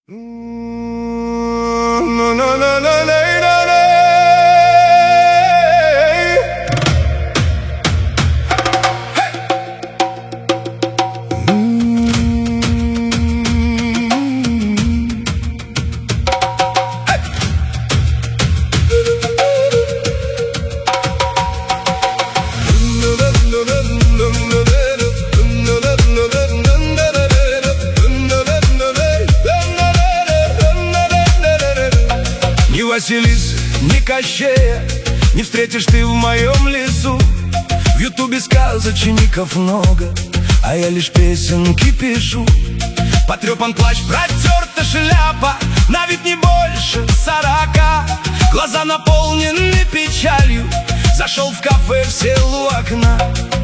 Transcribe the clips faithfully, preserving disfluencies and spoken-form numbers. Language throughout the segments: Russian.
Ни Василисы, ни Кощея не встретишь ты в моем лесу. В ютубе сказочников много, а я лишь песенки пишу. Потрепан плащ, протерта шляпа, на вид не больше сорока. Глаза наполнены печалью, зашел в кафе, сел у окна.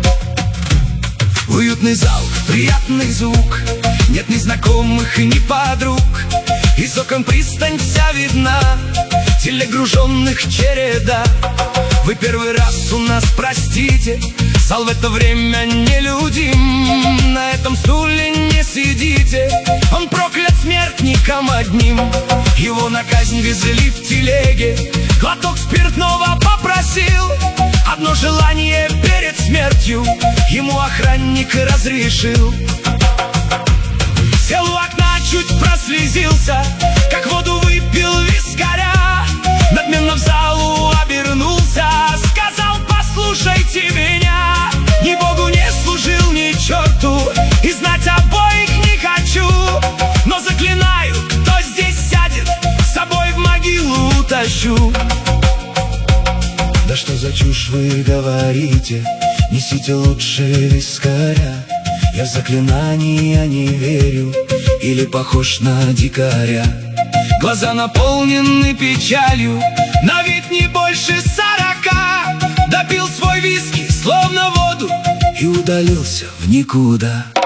Уютный зал, приятный звук, нет ни знакомых, ни подруг. Из окон пристань вся видна, телегруженных череда. Вы первый раз у нас, простите, зал в это время нелюдим. На этом стуле не сидите, он проклят смертником одним. Его на казнь везли в телеге, глоток спиртного попросил. Одно желание перед смертью ему охранник разрешил. Сел у окна, чуть прослезился, как воду выпил вискаря. Надменно в залу обернулся, сказал: послушайте меня. Ни богу не служил, ни черту, и знать обоих не хочу. Но заклинаю, кто здесь сядет, с собой в могилу утащу. Да что за чушь вы говорите, несите лучше вискаря. Я в заклинания не верю, или похож на дикаря. Глаза наполнены печалью, на вид не больше сорока. Допил свой виски, словно воду, и удалился в никуда.